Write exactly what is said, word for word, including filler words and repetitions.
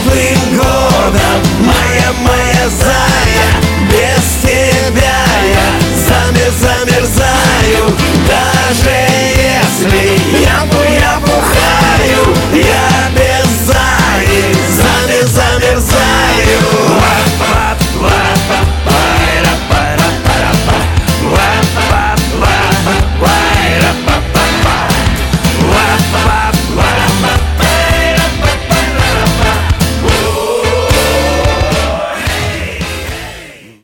прошлым годом. Моя, моя зая, без тебя я замер, замерзаю. Даже если я, я бухаю, я